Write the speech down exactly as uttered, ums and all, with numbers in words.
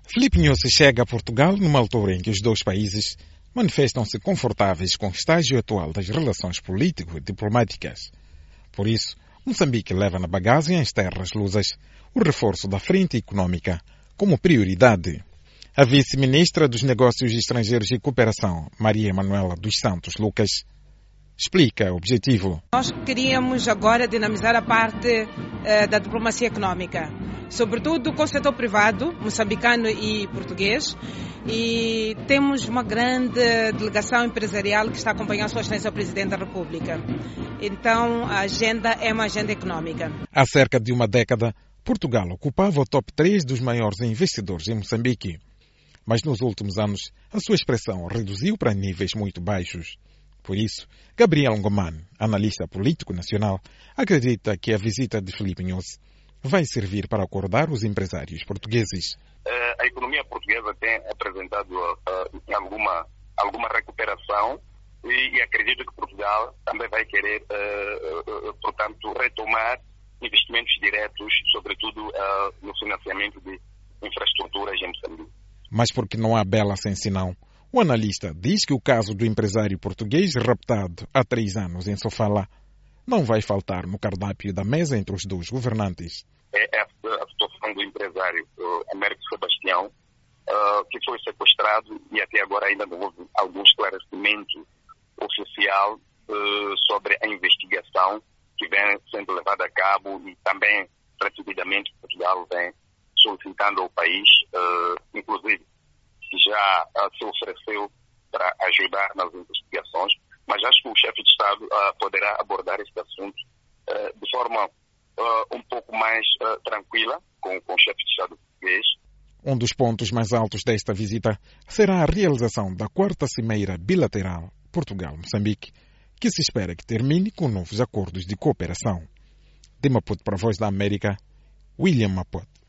Filipe Nyusi chega a Portugal numa altura em que os dois países manifestam-se confortáveis com o estágio atual das relações político-diplomáticas. Por isso, Moçambique leva na bagagem as terras lusas o reforço da frente econômica como prioridade. A vice-ministra dos Negócios Estrangeiros e Cooperação, Maria Manuela dos Santos Lucas, explica o objetivo. Nós queríamos agora dinamizar a parte eh, da diplomacia econômica, sobretudo com o setor privado, moçambicano e português, e temos uma grande delegação empresarial que está acompanhando a sua excelência o Presidente da República. Então, a agenda é uma agenda econômica. Há cerca de uma década, Portugal ocupava o top três dos maiores investidores em Moçambique. Mas nos últimos anos, a sua expressão reduziu para níveis muito baixos. Por isso, Gabriel Ngoman, analista político nacional, acredita que a visita de Filipe Nyusi vai servir para acordar os empresários portugueses. A economia portuguesa tem apresentado uh, alguma, alguma recuperação e, e acredito que Portugal também vai querer, uh, uh, portanto, retomar investimentos diretos, sobretudo uh, no financiamento de infraestruturas em Moçambique. Mas porque não há bela sem sinal, o analista diz que o caso do empresário português raptado há três anos em Sofala não vai faltar no cardápio da mesa entre os dois governantes. É a, a situação do empresário uh, Américo Sebastião, uh, que foi sequestrado e até agora ainda não houve algum esclarecimento oficial uh, sobre a investigação que vem sendo levada a cabo e também, rapidamente, Portugal vem solicitando ao país, uh, inclusive, que já uh, se ofereceu para ajudar nas investigações, mas acho que o chefe de Estado uh, poderá abordar este assunto uh, de forma uh, um pouco mais uh, tranquila com, com o chefe de Estado português. Um dos pontos mais altos desta visita será a realização da quarta cimeira bilateral Portugal-Moçambique, que se espera que termine com novos acordos de cooperação. De Maputo para a Voz da América, William Maputo.